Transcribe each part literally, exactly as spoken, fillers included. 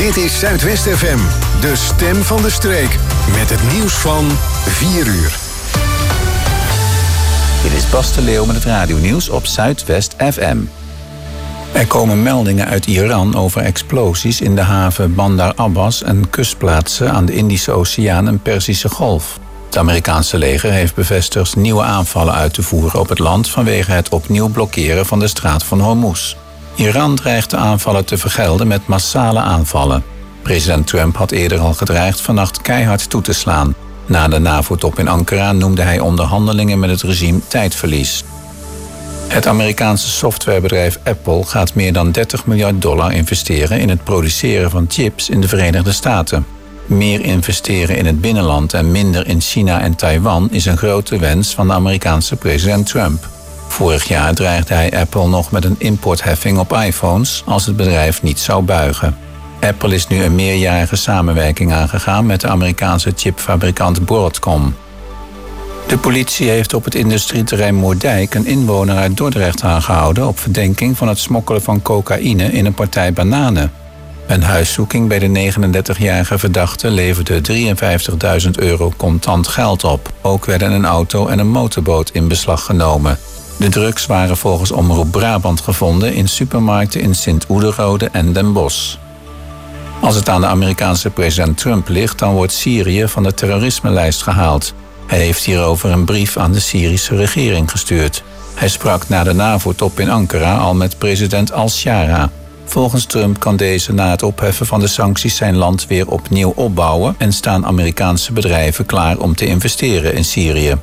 Dit is Zuidwest F M, de stem van de streek. Met het nieuws van vier uur. Dit is Bas de Leeuw met het radionieuws op Zuidwest F M. Er komen meldingen uit Iran over explosies in de haven Bandar Abbas en kustplaatsen aan de Indische Oceaan en Perzische Golf. Het Amerikaanse leger heeft bevestigd nieuwe aanvallen uit te voeren op het land vanwege het opnieuw blokkeren van de straat van Hormuz. Iran dreigt de aanvallen te vergelden met massale aanvallen. President Trump had eerder al gedreigd vannacht keihard toe te slaan. Na de NAVO-top in Ankara noemde hij onderhandelingen met het regime tijdverlies. Het Amerikaanse softwarebedrijf Apple gaat meer dan dertig miljard dollar investeren in het produceren van chips in de Verenigde Staten. Meer investeren in het binnenland en minder in China en Taiwan is een grote wens van de Amerikaanse president Trump. Vorig jaar dreigde hij Apple nog met een importheffing op iPhones als het bedrijf niet zou buigen. Apple is nu een meerjarige samenwerking aangegaan met de Amerikaanse chipfabrikant Broadcom. De politie heeft op het industrieterrein Moerdijk een inwoner uit Dordrecht aangehouden op verdenking van het smokkelen van cocaïne in een partij bananen. Een huiszoeking bij de negenendertigjarige verdachte leverde drieënvijftigduizend euro contant geld op. Ook werden een auto en een motorboot in beslag genomen. De drugs waren volgens Omroep Brabant gevonden in supermarkten in Sint-Oederode en Den Bosch. Als het aan de Amerikaanse president Trump ligt, dan wordt Syrië van de terrorismelijst gehaald. Hij heeft hierover een brief aan de Syrische regering gestuurd. Hij sprak na de NAVO-top in Ankara al met president al-Shara. Volgens Trump kan deze na het opheffen van de sancties zijn land weer opnieuw opbouwen en staan Amerikaanse bedrijven klaar om te investeren in Syrië.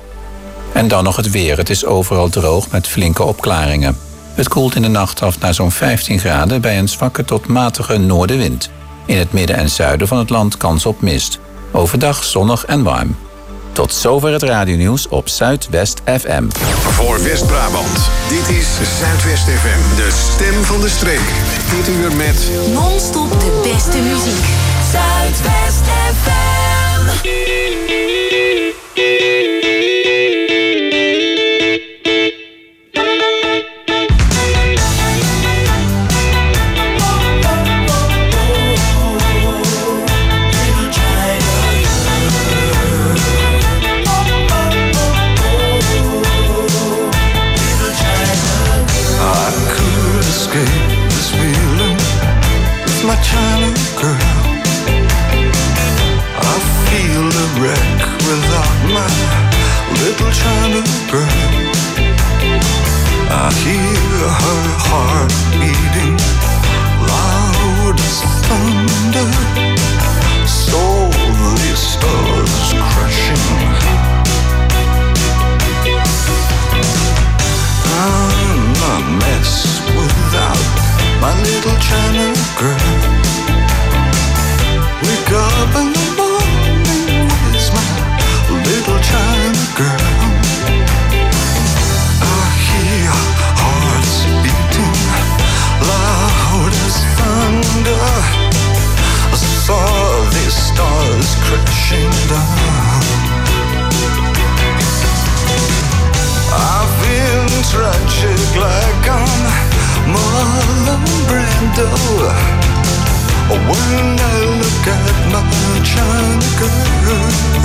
En dan nog het weer. Het is overal droog met flinke opklaringen. Het koelt in de nacht af naar zo'n vijftien graden bij een zwakke tot matige noordenwind. In het midden en zuiden van het land kans op mist. Overdag zonnig en warm. Tot zover het radionieuws op Zuidwest F M. Voor West-Brabant, dit is Zuidwest F M, de stem van de streek. Dit uur met non-stop de beste muziek. Zuidwest F M. My China girl, I feel a wreck without my little China girl. I hear her heart beating loud as thunder, so the stars crashing. I'm a mess without my little China girl. Wake up in the morning, where's my little China girl? I hear hearts beating loud as thunder. I saw these stars crashing down. I've been tragic like I'm Marlon Brando. When I look at my China girl,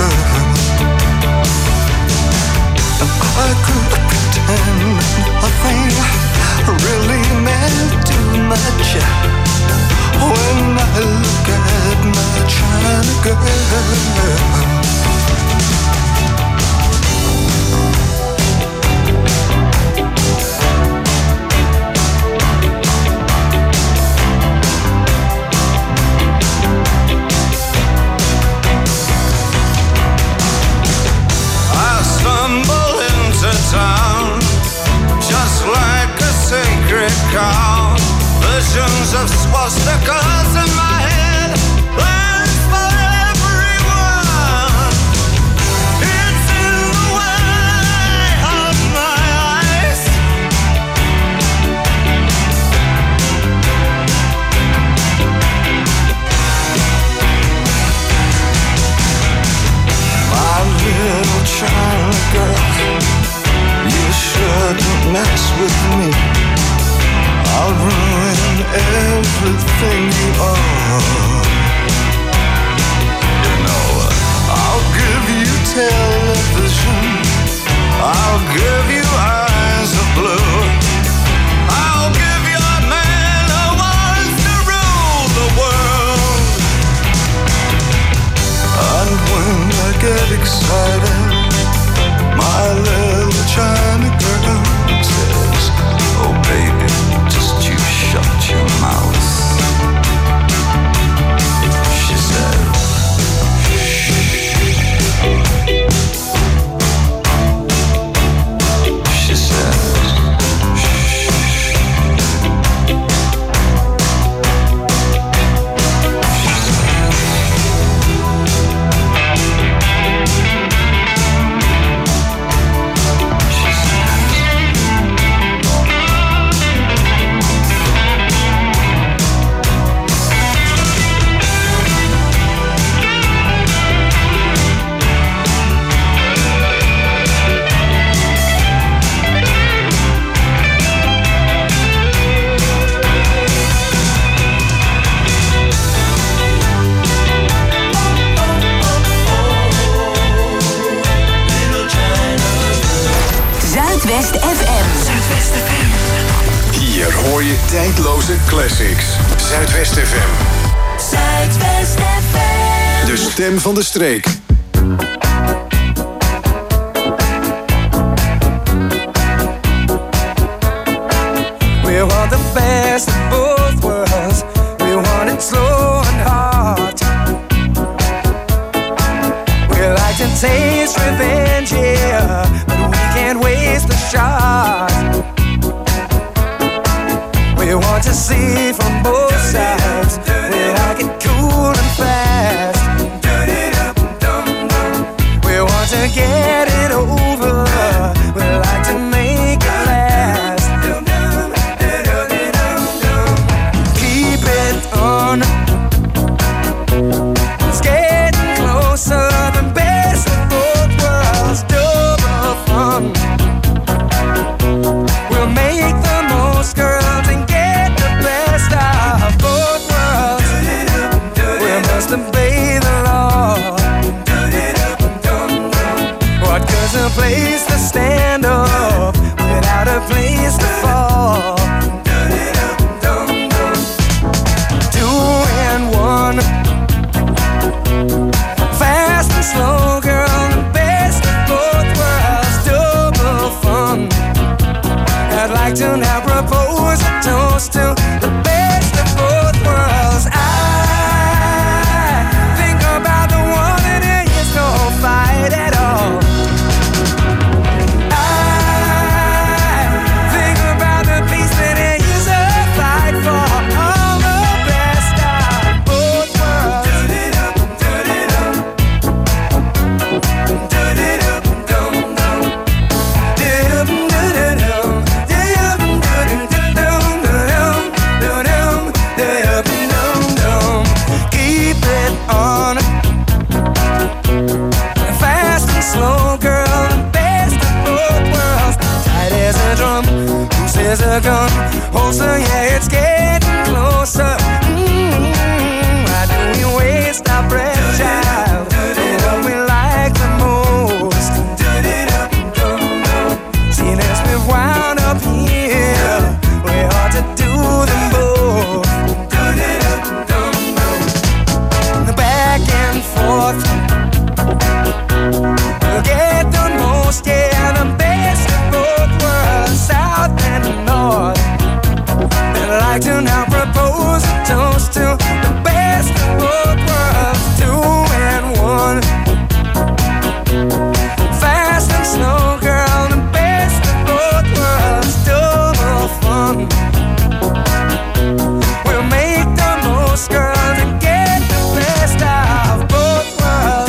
I could pretend nothing really meant too much. When I look at my China girl. Town, just like a sacred cow. Visions of swastikas in my head, plans for everyone. It's in the way of my eyes. My little China girl, you shouldn't mess with me. I'll ruin everything you are. give you eyes of blue. I'll give you a man who wants to rule the world. And when I get excited, my little China girl says, oh baby, just you shut your mouth. She said, she said, Zuidwest F M. Zuidwest F M. Hier hoor je tijdloze classics. Zuidwest F M. Zuidwest F M. De stem van de streek. We want the best of both worlds. We want it slow and hard. We like to taste revenge, yeah, but we can't waste the shot. We want to see from both sides. We like it cool and fast. We want to get it over. We like to make it last. Keep it on. It's getting closer. The best of both worlds. Double fun. We'll make the most girls and get the best of both worlds. We must obey the law. What good's a place to stand up without a place to fall? Two and one, fast and slow, girl, the best of both worlds, double fun. I'd like to now propose a toast to the best of both worlds. I think about the one and there is no fight at all. I think about the peace that there is a fight for. All the best of both worlds. Keep it on. Fast and slow, girl, the best of both worlds. Tight as a drum, loose as a gun. Holster, yeah, it's getting closer. Mm-hmm. Why do we waste our breath, child? What we like the most. Seeing as we've wound up here, we ought to do them both. Back and forth, we'll get the most, yeah, the best of both worlds, south and north. I'd like to now propose a toast to the best of both worlds, two and one. Fast and slow, girl, the best of both worlds, double fun. We'll make the most, girl, and get the best of both worlds.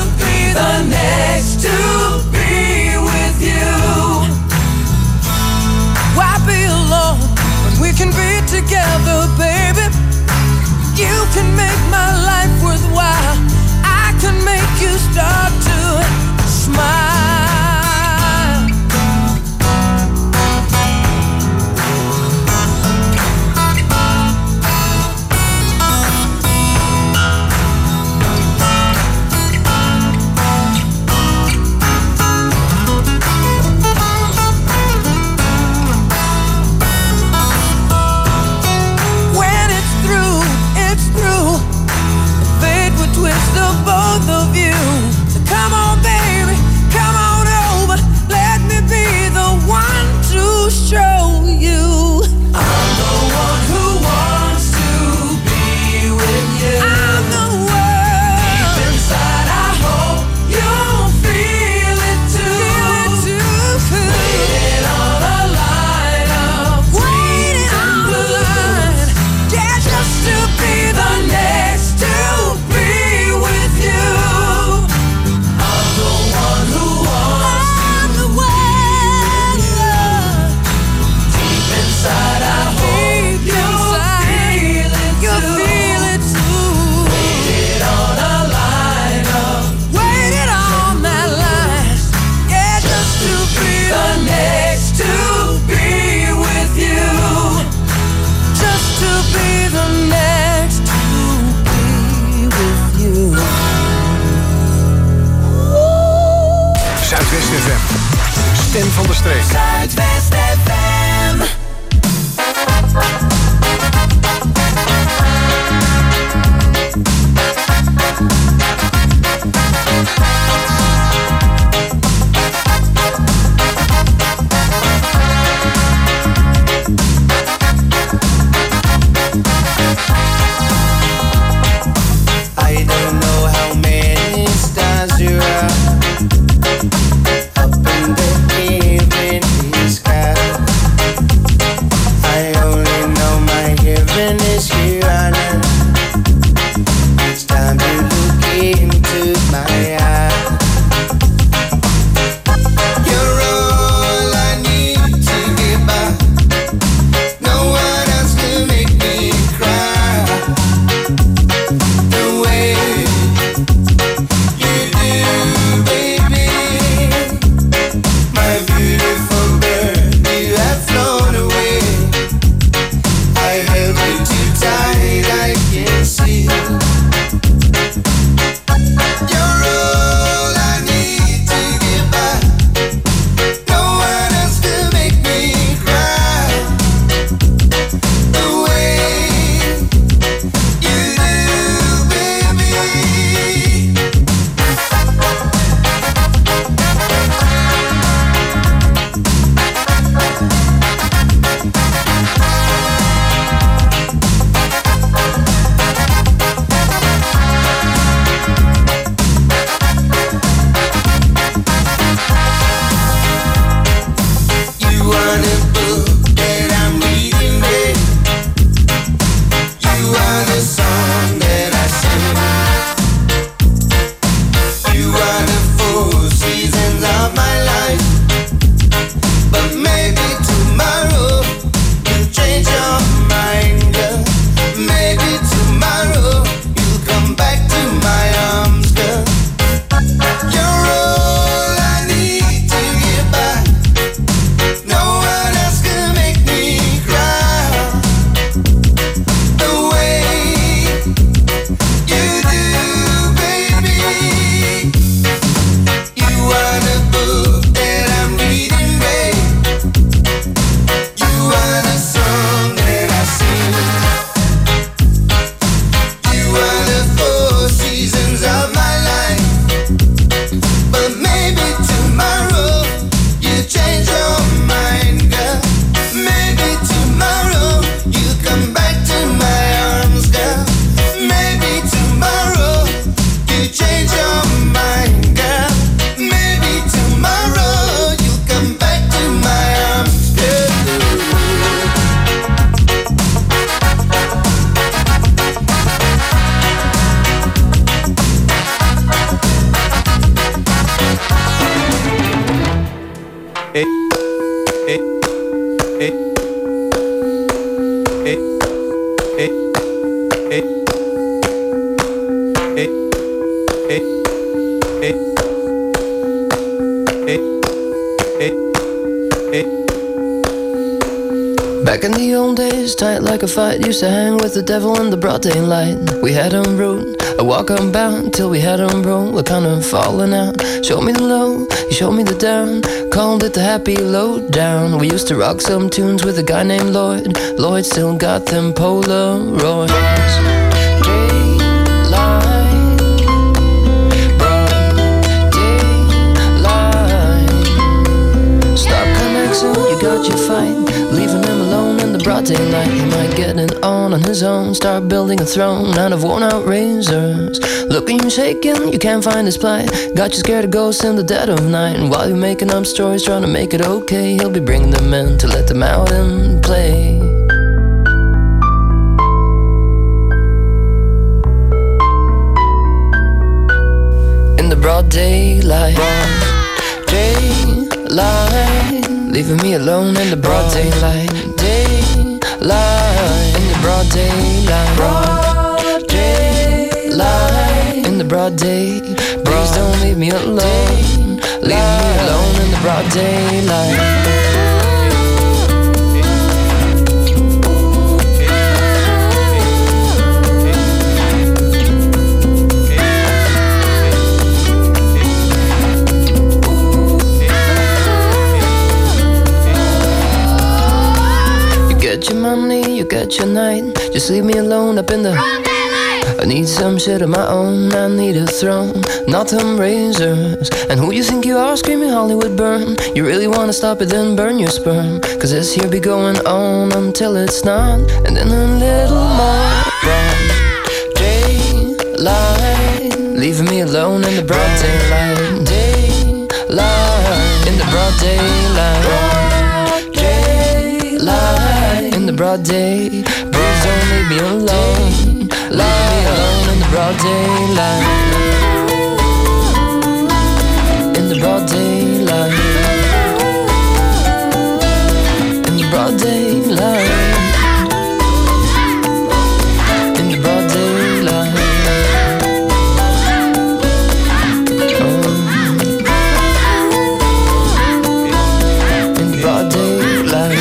be the next to be with you. Why be alone when we can be together, baby? You can make my life worthwhile. I can make you start to smile. Twist the both of you. So come on, baby, come on over. Let me be the one to show you. I'm the one who wants to be with you. I'm the one. Deep inside, I hope you'll feel it too. Feel it too. Waiting on a line of waiting on the line. Yeah, just to be the next to be. Zuidwest F M. Stem van de streek. Zuidwest F M. I don't know how many stars you are up in the evening sky. Back in the old days, tight like a fight, used to hang with the devil in the broad daylight. We had on road, a walk unbound, till we had on road, we're kind of falling out. Showed me the low, he showed me the down, called it the happy lowdown. We used to rock some tunes with a guy named Lloyd. Lloyd still got them Polaroids. You got your fight, leaving him alone in the broad daylight. He might get it on on his own, start building a throne out of worn out razors. Looking you shaking, you can't find his plight. Got you scared of ghosts in the dead of night. And while you're making up stories, trying to make it okay, he'll be bringing them in to let them out and play. In the broad daylight, broad daylight, leaving me alone in the broad daylight. Daylight, in the broad daylight. Broad daylight, in the broad day. Please don't leave me alone. Leave me alone in the broad daylight. Get your money, you get your night. Just leave me alone up in the I need some shit of my own, I need a throne, not them razors. And who you think you are, screaming Hollywood burn? You really wanna stop it, then burn your sperm. Cause this here be going on until it's not. And then a little more broad daylight, leaving me alone in the broad daylight. Daylight, in the broad daylight. Daylight, in the broad day. Please don't leave me alone. Leave me alone in the broad daylight. In the broad daylight. In the broad daylight. In the broad daylight. Oh. In the broad daylight.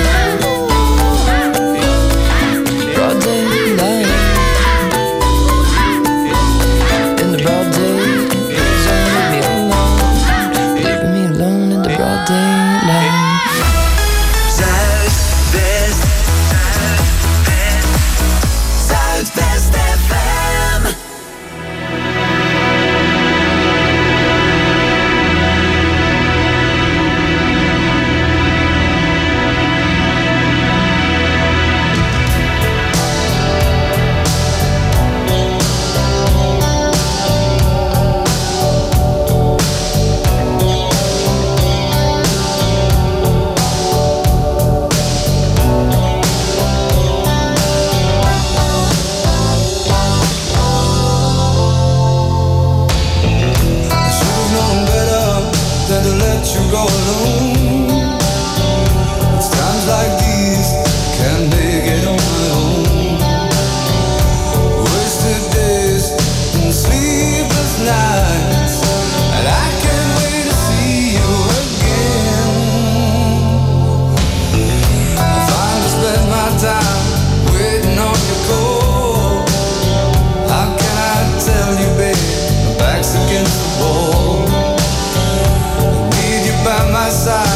Broad daylight. In the broad day. Please don't leave me alone. Leaving me alone in the broad daylight. Zuidwest, Zuidwest F M. Should've known better than to let you go alone. It's times like these can't make it on my own. Wasted days and sleepless nights, and I can't wait to see you again. I finally spent my time waiting on your call. How can I tell you, babe? My back's against the wall. I need you by my side.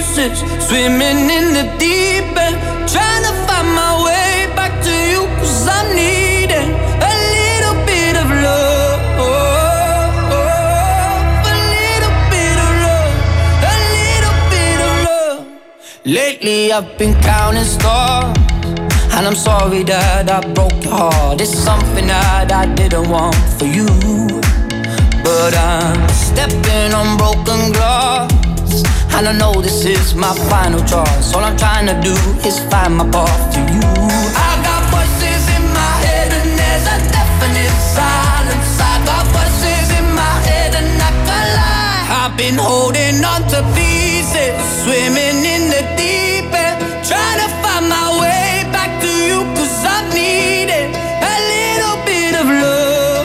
pieces, swimming in the deep end, trying to find my way back to you, 'cause I'm needing a little bit of love, a little bit of love, a little bit of love. Lately I've been counting stars, and I'm sorry that I broke your heart. It's something that I didn't want for you, but I'm stepping on broken glass, and I know this is my final choice. All I'm trying to do is find my path to you. I got voices in my head and there's a definite silence. I got voices in my head and I can't lie. I've been holding on to pieces, swimming in the deep end, trying to find my way back to you, 'cause I needed a little bit of love,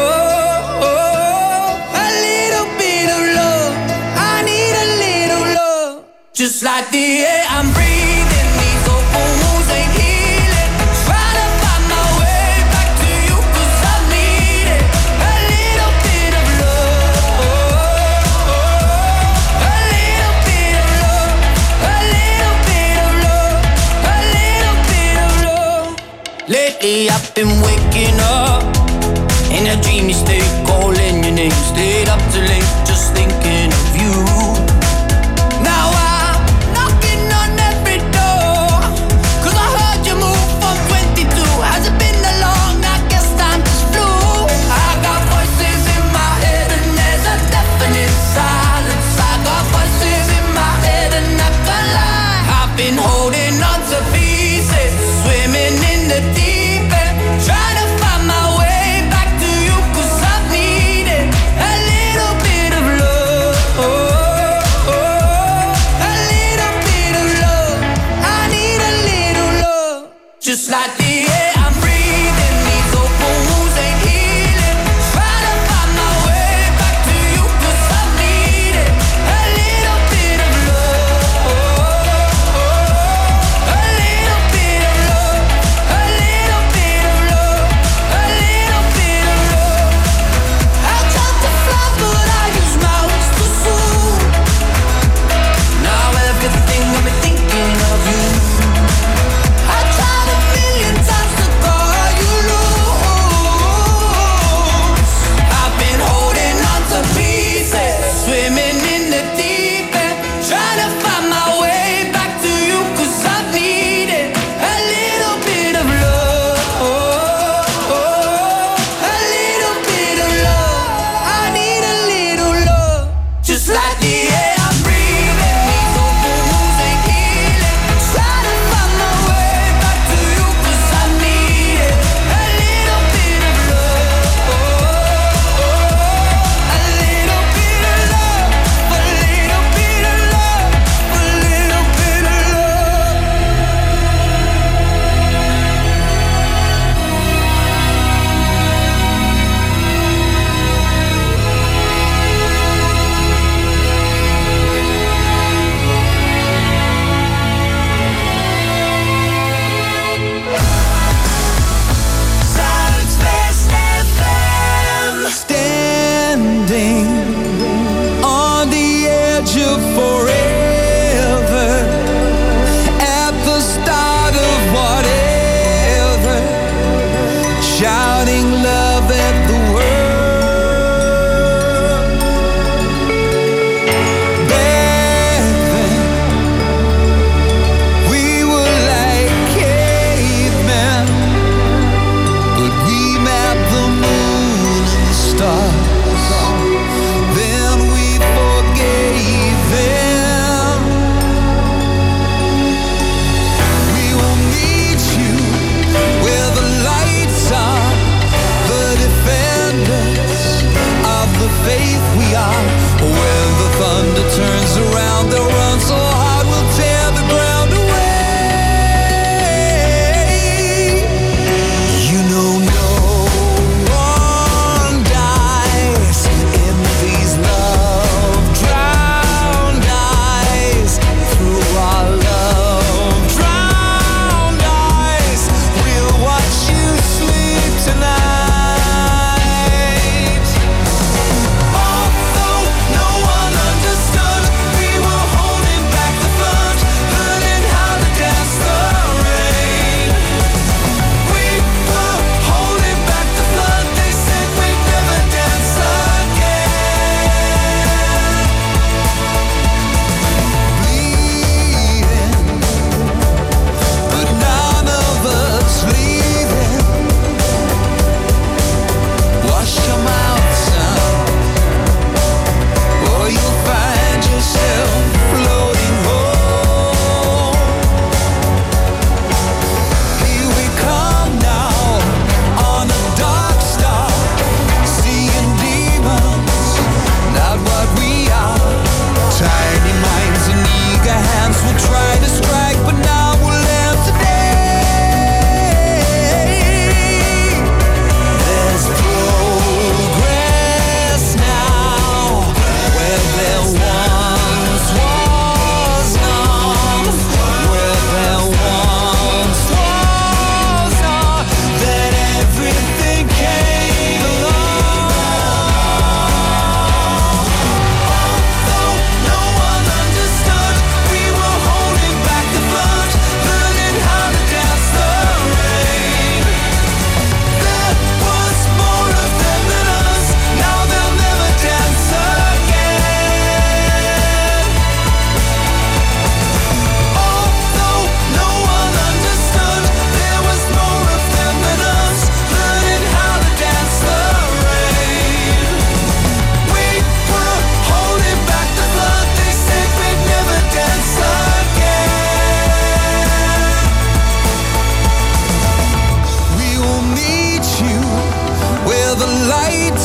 a little bit of love. I need a little love, just like the air I'm breathing. These open wounds ain't healing. Trying to find my way back to you, 'cause I needed a little bit of love, a little bit of love, a little bit of love, a little bit of love. Lately I've been waking up in a dreamy state, calling your name, stayed up too late, just thinking of you. Now I'm knocking on every door, 'cause I heard you move from twenty-two. Has it been that long? I guess time just flew. I got voices in my head and there's a definite silence. I got voices in my head and I can't lie. I've been holding on to pieces, swimming in the deep end, trying to find my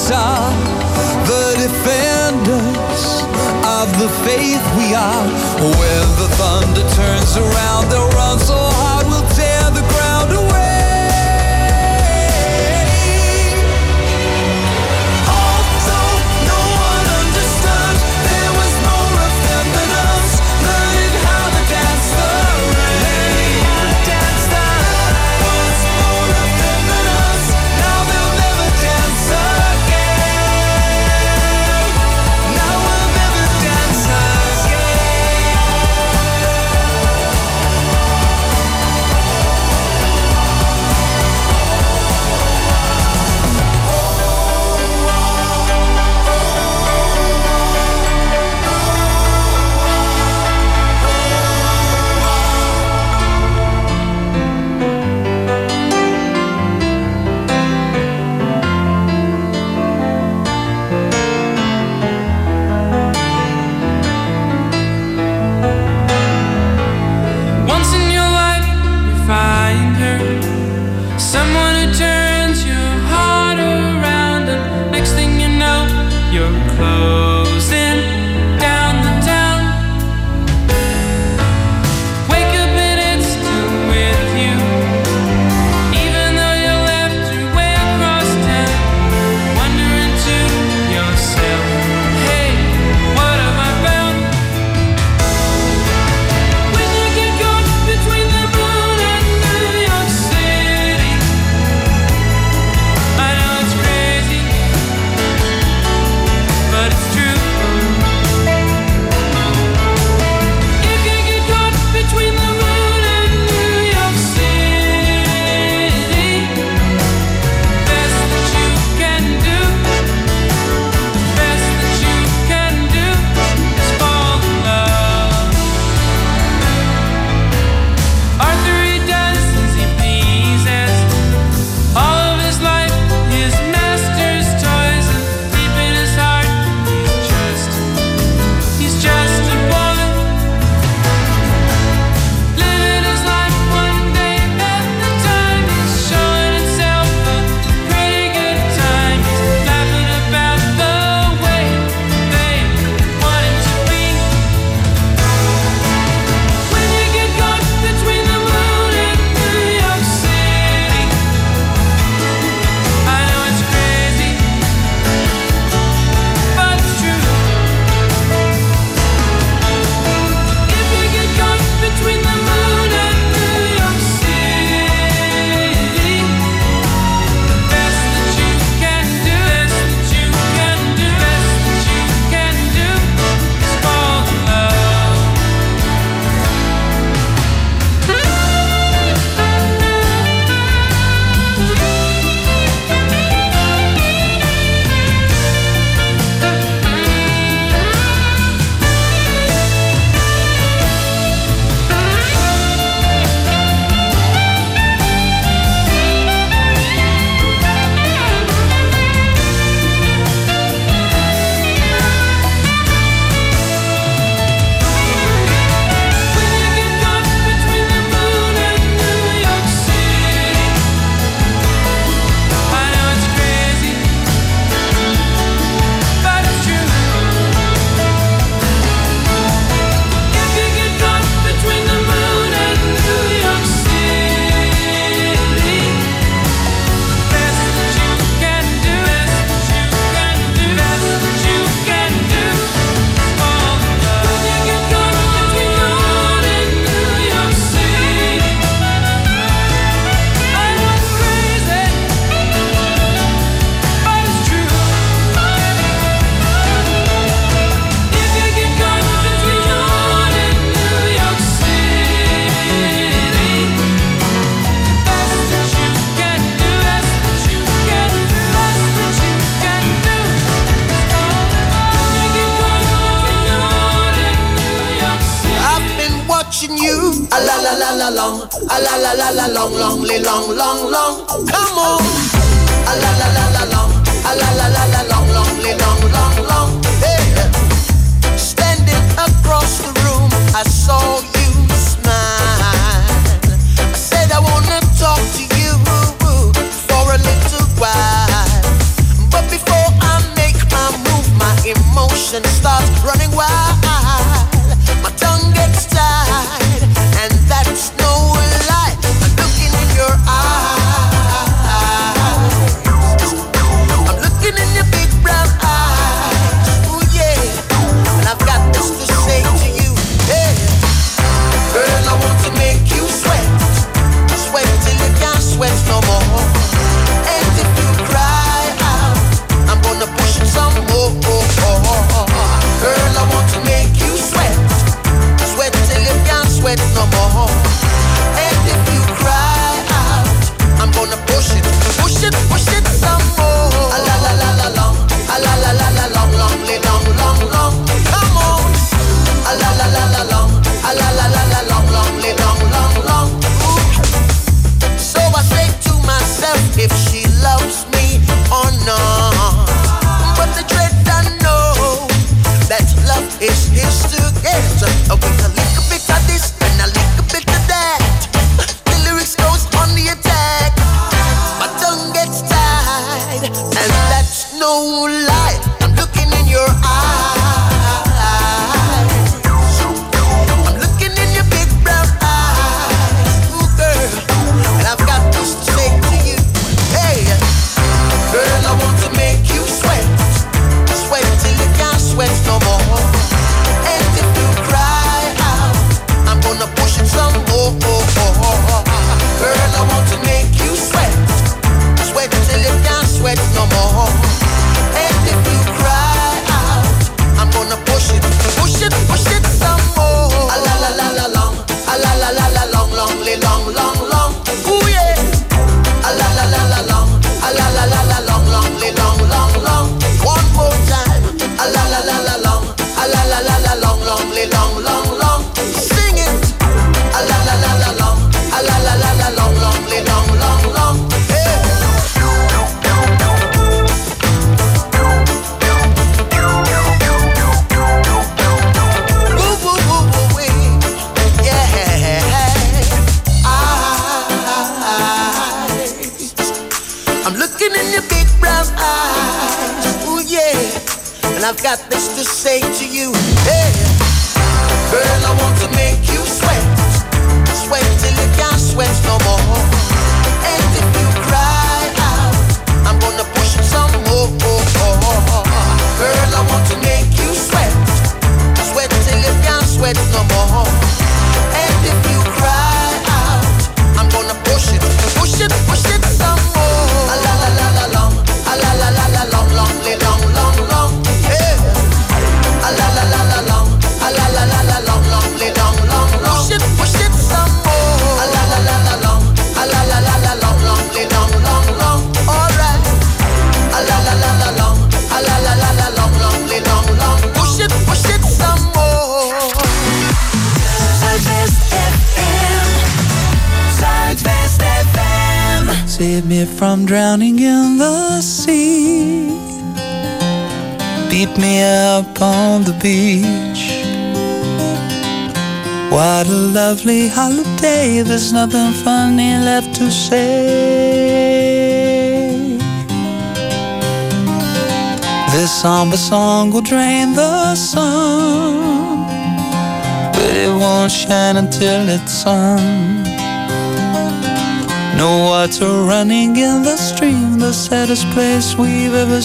Jesus are the defenders of the faith we are. When the thunder turns around, they'll run so hard we'll tear the ground away. Although no one understood, there was more of them than us, learning how to dance the rain. Dance the rain. Was more of them than us, now they'll never dance again. Now we'll never dance Once in your life you find her, someone who turns your heart around, and next thing you know you're closing down the town. Wake up and it's still with you, even though you left your way across town. Wondering to yourself, hey, what have I found? When you get caught between the moon and New York City, I know it's crazy, but it's true. If you get caught between the moon and New York City, best that you can do, best that you can do is fall in love. Arthur, he does as he pleases. All of his life, his master's toys, and deep in his heart, he's just, he's just a boy. Living his life one day at the time. He's showing himself a pretty good time. He's laughing about the way they want him to be. When you get caught between the moon and New York City, I know it's crazy, but it's true. If you get caught between the moon and New York City, the best that you can do, best that you can do, best that you can do is fall in love. When you get caught between the moon and New York City, I know it's crazy, but it's true. If you get caught between the moon and New York City, best that you can do, best that you can do, best that you can do is fall in love. When you get caught between the moon and New York City, I know it's crazy, but it's true. If you get caught between the moon and New York City, best that you can do, best that you can do, best that you can do is fall in love. When you get caught between the moon and New York City. I've been watching you a la la la la long, a la la la la long, long, li- long, long, long. Come on, a la la la la long, a la la la la long, long, li- long, long, long. Hey, standing across the room, I saw you smile. I said I wanna talk to you for a little while, but before I she loves me or not. But the dread I know that love is his to get. With a little bit of this and a little bit of that, the lyrics goes on the attack. My tongue gets tied, and that's no lie. I'm looking in your eyes. I'm looking in your big brown eyes, ooh girl, and I've got this to say to you. Hey, girl, I want to make you sweat, sweat till you can't sweat no more. And if you cry out, I'm gonna push it some more. Girl, I want to make you sweat, sweat till you can't sweat no more. And if you cry out, I'm gonna push it, push it, push it some more. A la la la la long, a la la la la long, long, long, long, long. Ooh yeah. A la la la la long, a la la la la long, long, long, long, long. One more time. A la la la la long, a la la la la long, long, long, long, long. Sing it. A la la la la long, a la la la la long, long, long, long, long. Hey. Woo woo woo woo wee. Yeah. Eyes. I'm looking in your big brown eyes. Ooh yeah. And I've got this to say to you. Hey. Girl, I want to make you sweat, sweat till you can't sweat no more. And if you cry out, I'm gonna push it some more. Girl, I want to make you sweat, sweat till you can't sweat no more. And if you cry out, I'm gonna push it, push it, push it some more. A la la la la long, a la la la la long, long, long, long, long. Hey. A la la la la long, a la la la la long, long, long, long, long. Push it, push it some more. A la la la la long, a la la la la long, long, long, long, long. All right. A la la la la long, a la la la la long, long, long, long. Push it, push it some more. Zuidwest F M. Zuidwest F M. Save me from drowning in the sea. Beat me up on the beach. What a lovely holiday. There's nothing funny left to say. This somber song will drain the sun, but it won't shine until it's sung. No water running in the stream, the saddest place we've ever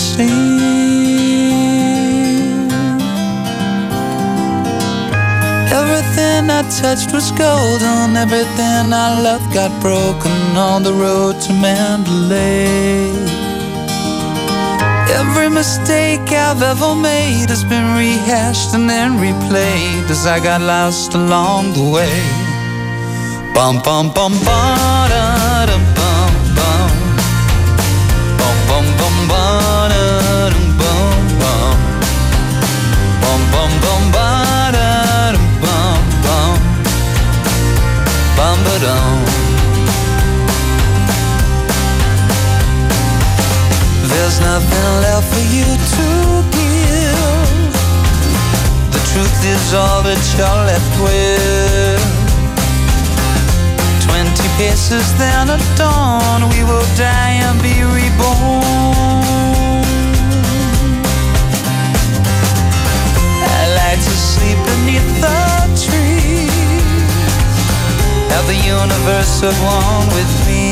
seen. Everything I touched was golden, everything I loved got broken on the road to Mandalay. Every mistake I've ever made has been rehashed and then replayed as I got lost along the way. Bum bum bum ba da da bum bum. Bum bum bum ba da da bum bum. Bum bum bum ba da da bum bum. Bum ba dum. There's nothing left for you to give. The truth is all that you're left with. Twenty paces then at dawn, we will die and be reborn. I like to sleep beneath the trees, have the universe at one with me.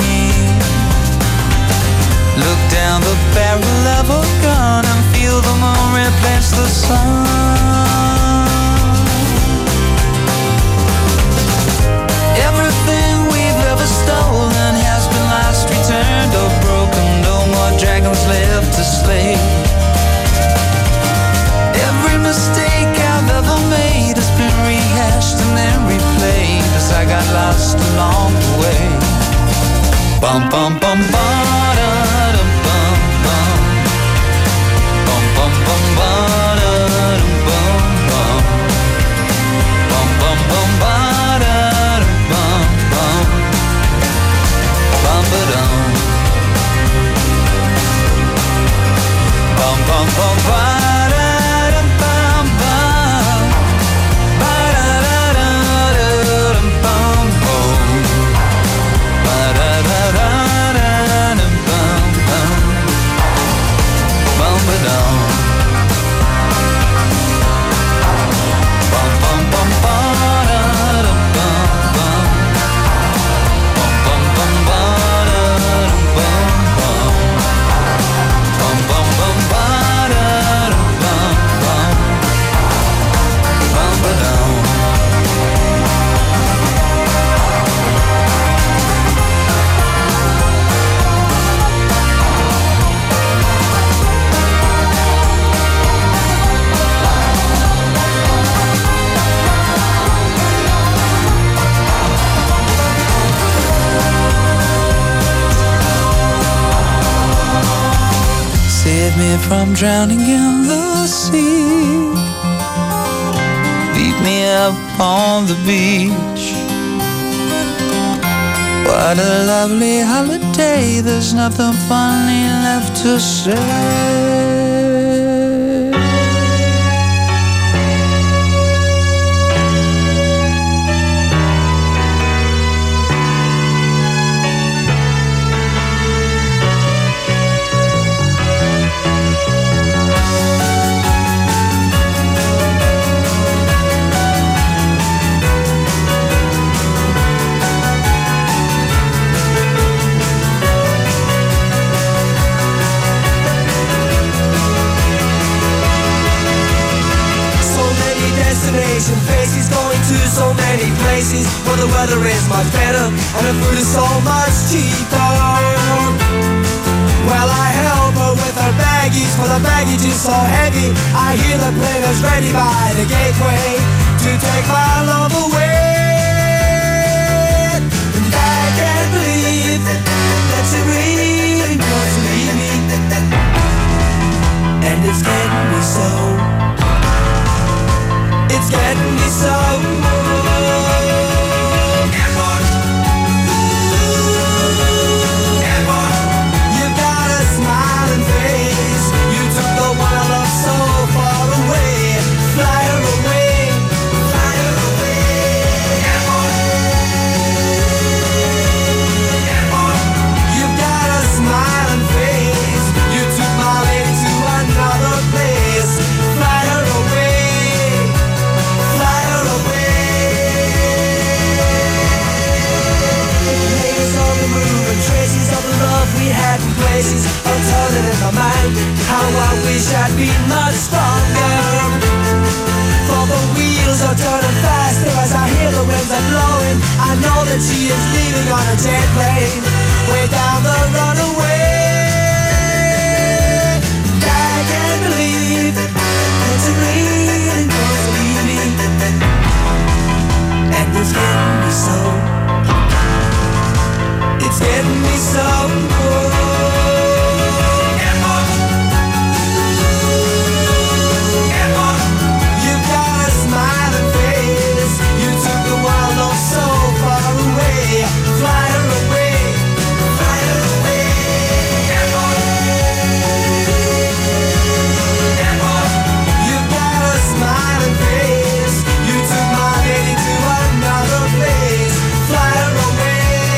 Look down the barrel of a gun and feel the moon replace the sun. Everything we've ever stolen has been lost, returned or broken. No more dragons left to slay. Every mistake I've ever made has been rehashed and then replayed as I got lost along the way. Bum bum bum ba da da bum bum. Bum bum bum ba da da bum bum. Bum bum bum ba da da bum bum. Bum ba dum. me from drowning in the sea. Beat me up on the beach. What a lovely holiday, there's nothing funny left to say. Faces going to so many places where the weather is much better and the food is so much cheaper. Well, I help her with her baggage, for the baggage is so heavy. I hear the plane is ready by the gateway to take my love away. And I can't believe that she really wants to leave me, and it's getting me so. It's getting me so. Airport. Airport. You got a smiling face. You took the one I love so far away. Fly her away. Fly her away. Airport. Airport. You got a smiling face. You took my lady to another place. Fly her away. Traces of the love we had in places are turning in my mind. How I wish I'd been much stronger. For the wheels are turning faster as I hear the winds are blowing. I know that she is leaving on a jet plane way down the runaway. I can't believe that she really wants to leave me, and it's getting me so. It's getting me so good. Airport. Airport. You got a smiling face. You took the wild love so far away. Fly her away. Fly her away. Airport. Airport. You got a smiling face. You took my lady to another place. Fly her away.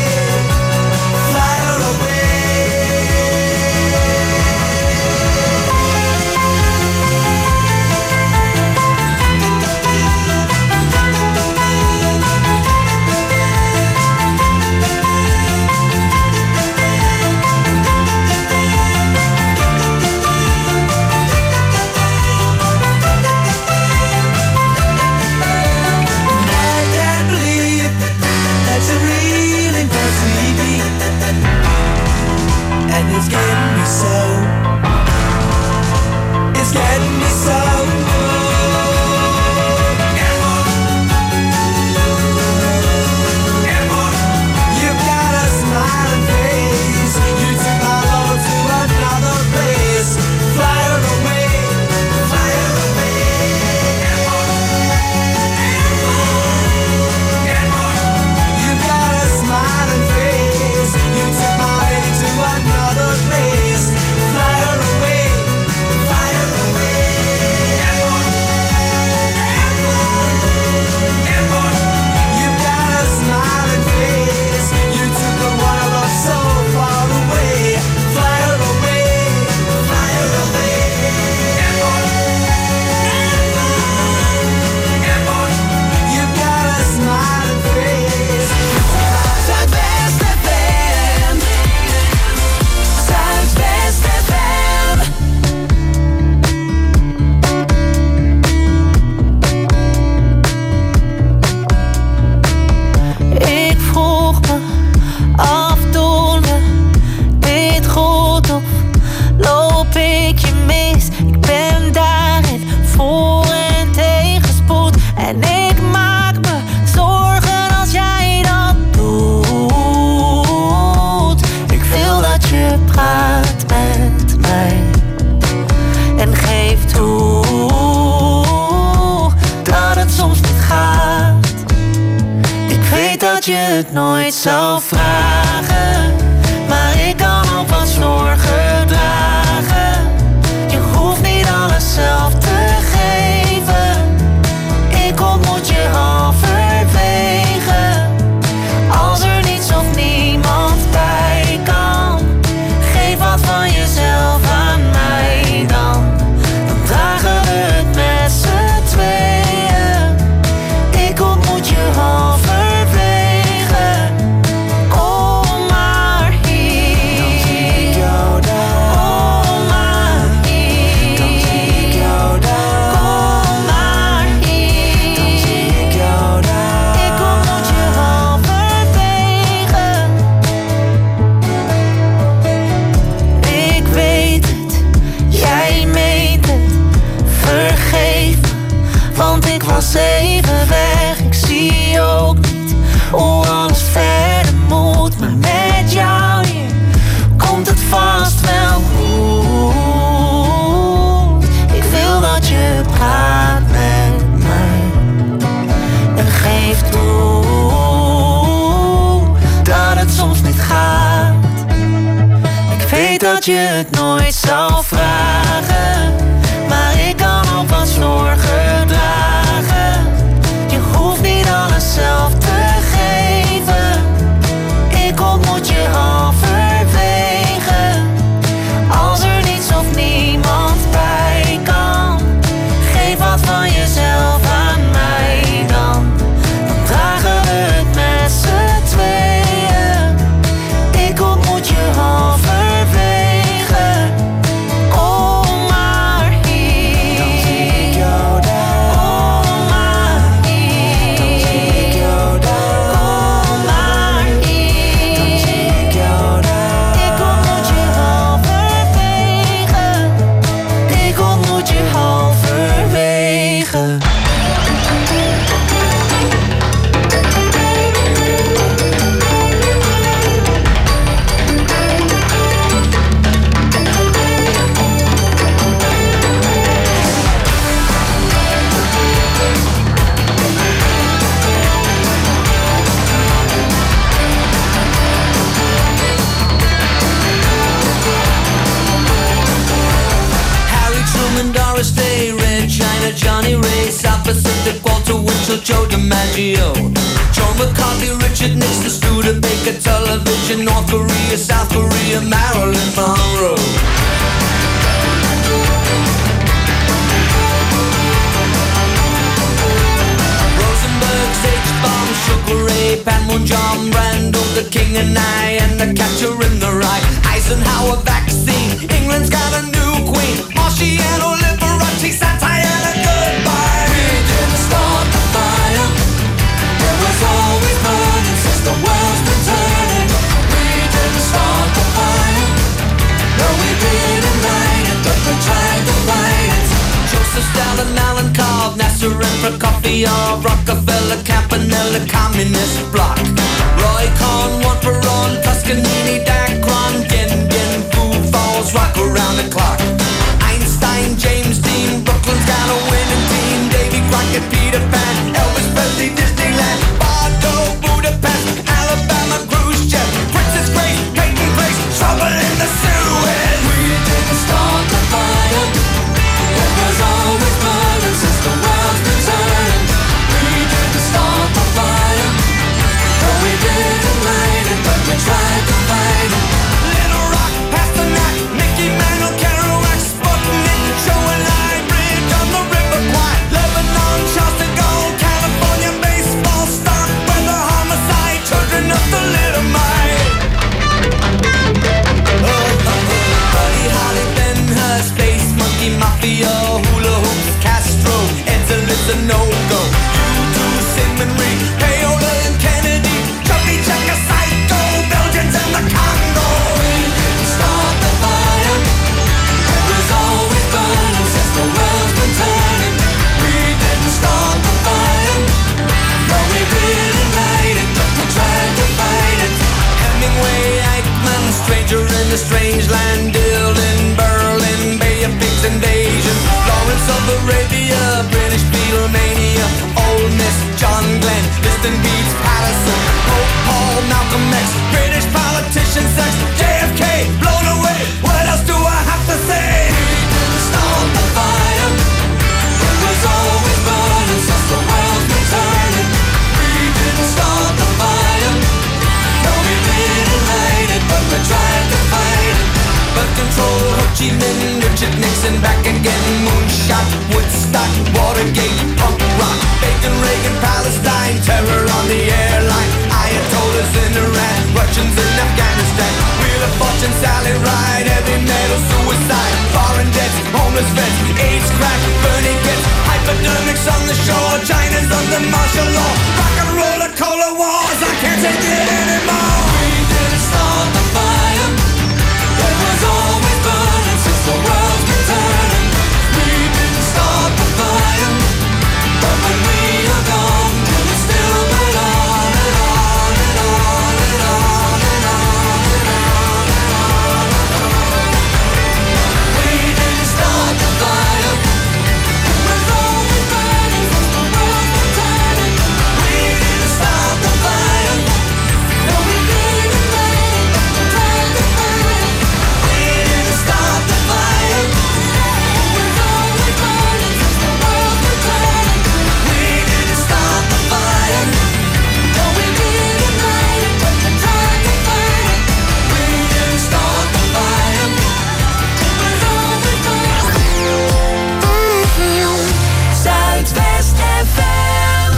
It's getting me so. It's getting me so. Airport. Airport. You've got a smiling face. You took my love to another place. Fly her away. Fly her away. Airport. Airport. Airport. You've got a smiling face. You took my lady to another place. Fly her away, fly her away. dat je het nooit zou vragen, maar ik kan ook wat zorgen dragen. Je hoeft niet alles zelf te geven. Ik ontmoet je halverwege. Als er niets of niemand bij kan, geef wat van jezelf aan mij dan. Dan dragen we het met z'n tweeën. Ik ontmoet je halverwege. Kom maar hier. Dan zie ik jou daar. Kom maar hier. Dan zie ik jou daar. Kom maar hier. Dan zie ik jou daar. Ik ontmoet je halverwege. Ik weet het, jij meent het. Vergeef me, want ik was even weg. Ik zie ook niet hoe alles verder moet, maar met jou hier komt het vast wel goed. Ik wil dat je praat met mij en geef toe dat het soms niet gaat. Ik weet dat je het nooit zou vragen, maar ik kan ook wat zorgen dragen. Je hoeft niet alles zelf te geven. Ik ontmoet je halverwege. Als er niets of niemand bij kan, geef wat van jezelf aan mij dan. Dan dragen we het met z'n tweeën. Ik ontmoet je halverwege. Kom maar hier. Dan zie ik jou daar. Kom maar hier. Dan zie ik jou daar. Kom maar hier. Dan zie ik jou daar. Ik ontmoet je halverwege. Ik ontmoet je halverwege. Harry Truman, Doris Day, Red China, Johnny Ray, South Pacific, Walter Winchell, Joe DiMaggio, John McCarthy, Richard Nixon, Studebaker, Television, North Korea, South Korea, Marilyn Monroe. Rosenberg, H-Bomb, Sugar Ray, Panmun, John Randall, the King and I, and the Catcher in the Rye. Eisenhower vaccine, England's got a new queen. Marciano, Liberace, Santana, goodbye. We didn't start the fire. It was always burning since the world's been turning. We didn't start the fire. No, we didn't light it, but we tried to fight it. Joseph Stalin, Alan Cobb, Nasser and Prokofiev, Rockefeller, Campanella, Communist Bloc. Roy Cohn, one for on, Toscanini, Dacron, Gin Gin, Food Falls, rock around the clock. Einstein, James Dean, Brooklyn's got a winning team. Davy Crockett, Peter Pan, Elvis Presley, Disneyland, Bardo, Budapest, Alabama, Khrushchev, Princess Grace, Peyton Place, trouble in the Suez. We didn't start the fire. It was always burning since the world's been turning. We didn't start the fire. No, we didn't light it, but we tried to fight it. Little Rock, Pasternak, Mickey Mantle, Carol Liston beats Patterson, Pope Paul, Malcolm X, British politician sex, J F K, blown away. What else do I have to say? We didn't start the fire. It was always burning since the world's been turning. We didn't start the fire. No, we didn't light it, but we tried to fight it. But control, Ho Chi Minh, Richard Nixon, back again. Moonshot, Woodstock, Watergate, punk rock, Bacon, Reagan, Palestine, terror on the airline, Ayatollahs in Iran, Russians in Afghanistan, Wheel of Fortune, Sally Ride, heavy metal, suicide, foreign debts, homeless vets, AIDS, crack, Bernie gets, hypodermics on the shore, China's under martial law, rock and roller, cola wars, I can't take it anymore. We didn't start the fire. It was always burning since the world's been turning. We didn't start the fire, but when we are gone, will it still burn on and on and on and on and on and on and on and on? We didn't start the fire. It was always burning since the world's been turning. We didn't start the fire. No, we didn't light it, but we tried to fight it. We didn't start the fire. It was always burning since the world's been turning. We didn't start the fire. No, we didn't light it, but we tried to fight it. We didn't start the fire. It was always burning. Zuidwest F M.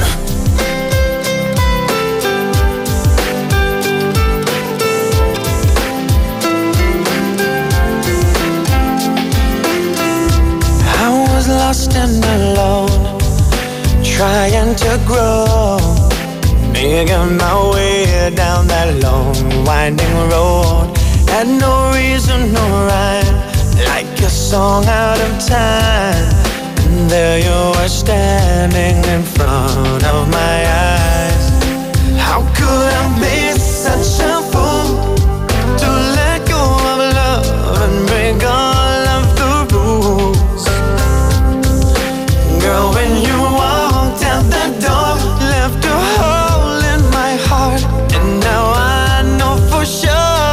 I was lost and alone, trying to grow, making my way down that long, winding road. Had no reason, no rhyme, like a song out of time. And there you were standing in front of my eyes. How could I be such a fool to let go of love and break all of the rules? Girl, when you walked out the door, left a hole in my heart, and now I know for sure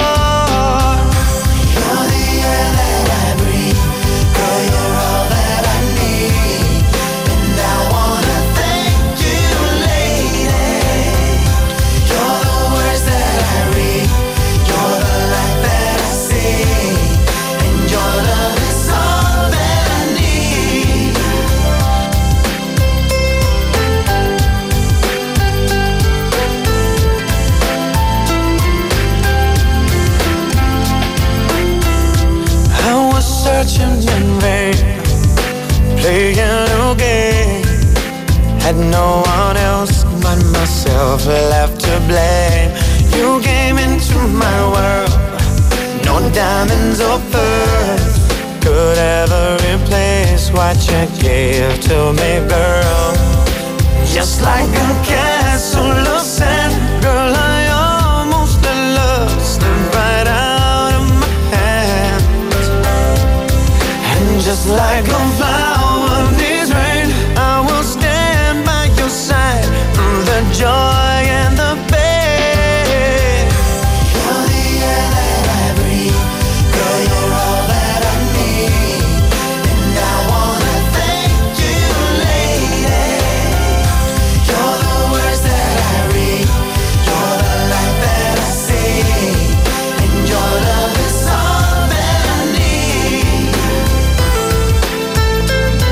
You're the air that I breathe. Girl, you're all that I need. And I wanna thank you, lady. You're the words that I read. You're the light that I see. And your love is all that I need. I was searching in vain, playing a game. Had no one else but myself left to blame. You came into my world, no diamonds or pearls could ever replace what you gave to me, girl. Just like a castle of sand, girl, I almost let love slip right out of my hands. And just like a flower needs rain, I will stand by your side through the joy and the pain. You're the air that I breathe. Girl, you're all that I need. And I wanna thank you, lady. You're the words that I read. You're the light that I see. And your love is all that I need.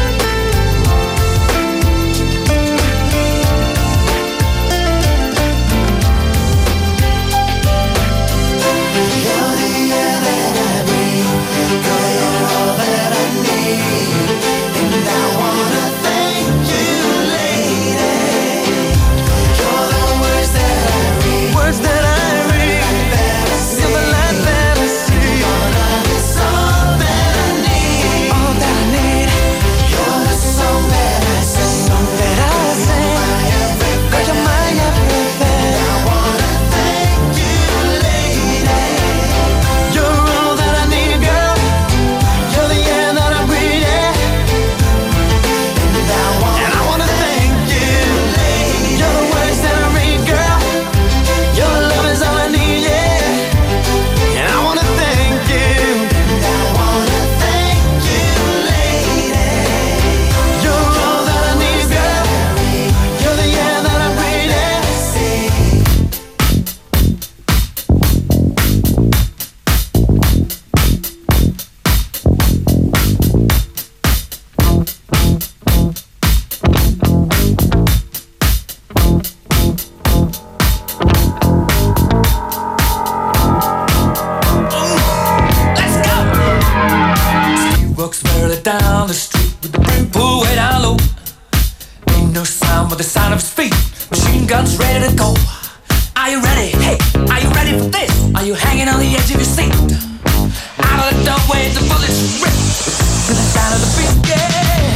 walks merrily down the street with the brim pulled way down low. Ain't no sound but the sound of his feet. Machine guns ready to go. Are you ready? Hey, are you ready for this? Are you hanging on the edge of your seat? Out of the doorway, the bullets rip to the sound of the beat. Yeah.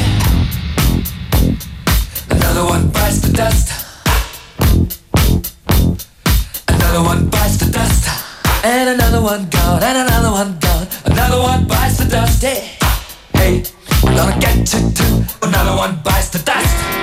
Another one bites the dust. Another one bites the dust. And another one gone, and another one gone. Another one bites the dust. Hey, hey, I'm gonna get you too. Another one bites the dust.